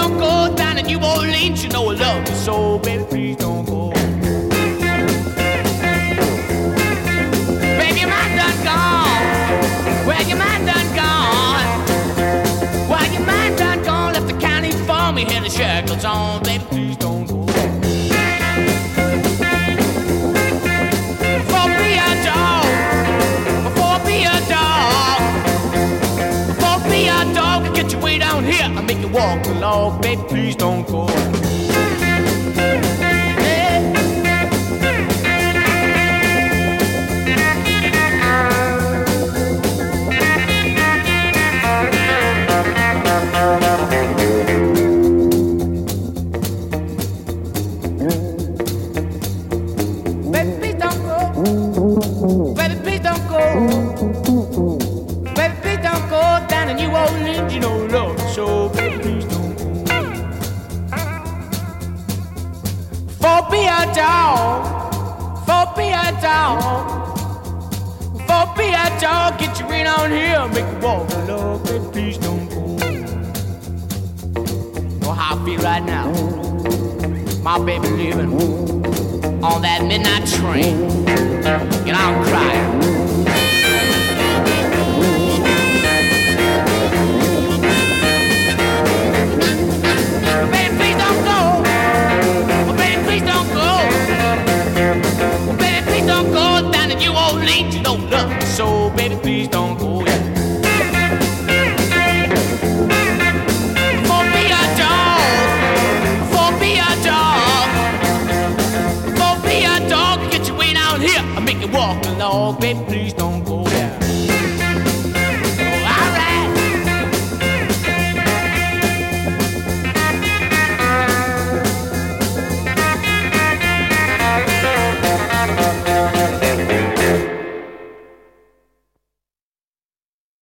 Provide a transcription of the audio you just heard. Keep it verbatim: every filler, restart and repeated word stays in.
don't go down to New Orleans, you know I love you so, baby, please don't go. Baby, your mind done gone. Well, your mind done gone. Well, your mind done gone. Left the county for me, and the shackles on, baby, please don't go. Before be a dog, before be a dog, before be a dog, I get you way down here, I make you walk along, baby, please don't go. You know love, so baby, please don't go. For be a dog, for be a dog, for be a dog, get you right on here, make you walk, love, baby, please don't go. Know how I feel right now. My baby living on that midnight train, and I'm crying. You don't love me, so baby, please don't go. Yeah. For be a dog, for be a dog, for be a dog, get you way down here, I make you walk along, baby, please don't.